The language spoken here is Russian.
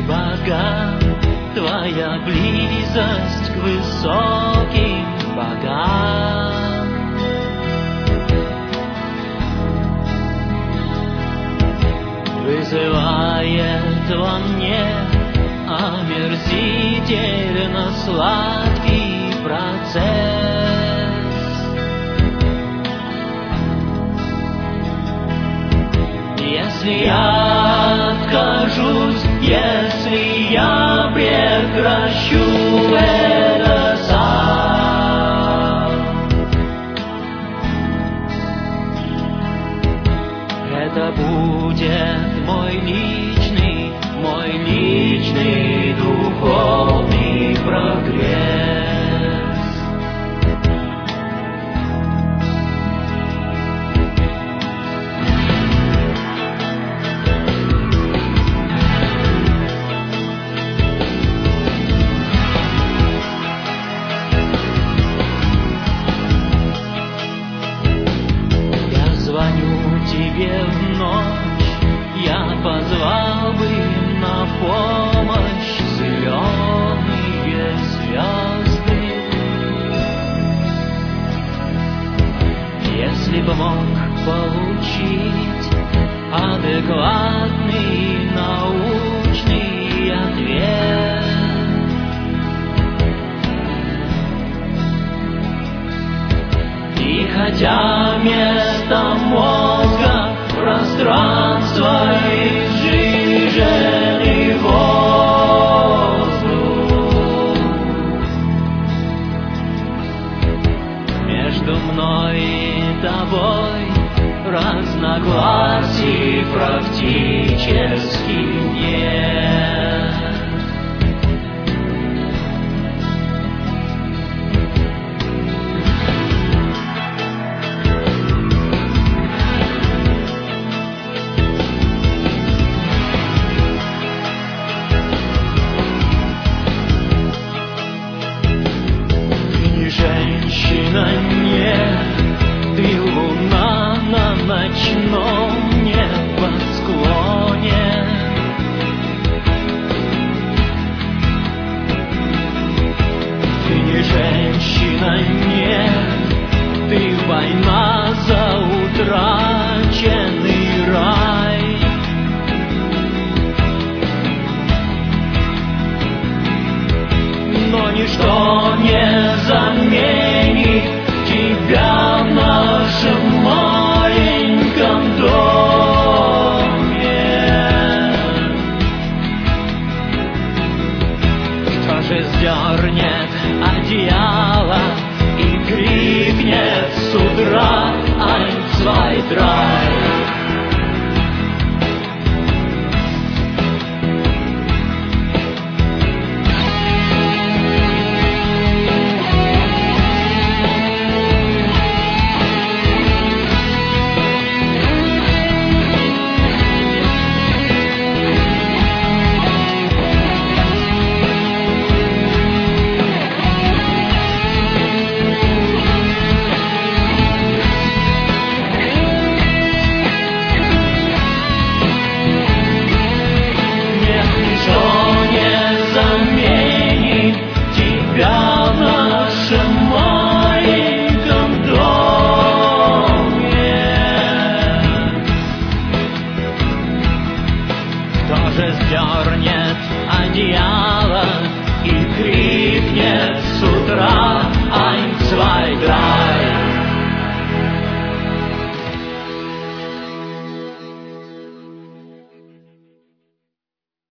богам, твоя близость к высоким богам. Вызывает во мне омерзительно сладкий процесс. Если я откажусь, если я прекращу это сам, это будет мой личный духовный прогресс. Я звоню тебе в ночь, я позвал бы на помощь зеленые звезды. Если бы мог получить адекватный научный ответ, и хотя вместо мозга пространство и сжиженный воздух, между мной и тобой разногласий практически нет. Женщина, нет, ты луна на ночном небосклоне. Ты не женщина, нет, ты война за утраченный рай. Но ничто не заменит тебя в нашем маленьком доме. Кто же сдернет одеяло и крикнет с утра: «Eins, zwei, drei».